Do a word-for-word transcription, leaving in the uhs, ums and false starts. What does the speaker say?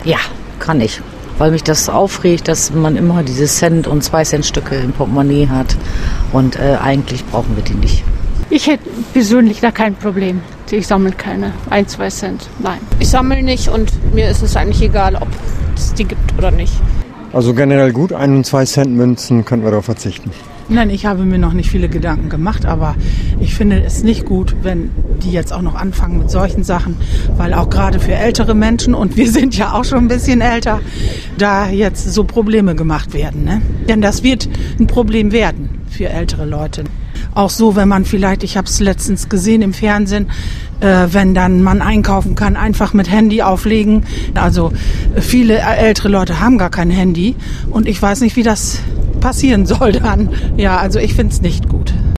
Ja, kann ich. Weil mich das aufregt, dass man immer diese Cent- und zwei-Cent-Stücke im Portemonnaie hat. Und äh, eigentlich brauchen wir die nicht. Ich hätte persönlich da kein Problem. Ich sammle keine. Ein, zwei Cent. Nein. Ich sammle nicht und mir ist es eigentlich egal, ob es die gibt oder nicht. Also generell gut, ein- und zwei Cent Münzen könnten wir darauf verzichten. Nein, ich habe mir noch nicht viele Gedanken gemacht, aber ich finde es nicht gut, wenn die jetzt auch noch anfangen mit solchen Sachen, weil auch gerade für ältere Menschen, und wir sind ja auch schon ein bisschen älter, da jetzt so Probleme gemacht werden. Ne? Denn das wird ein Problem werden für ältere Leute. Auch so, wenn man vielleicht, ich habe es letztens gesehen im Fernsehen, äh, wenn dann man einkaufen kann, einfach mit Handy auflegen. Also viele ältere Leute haben gar kein Handy und ich weiß nicht, wie das passieren soll dann. Ja, also ich finde es nicht gut.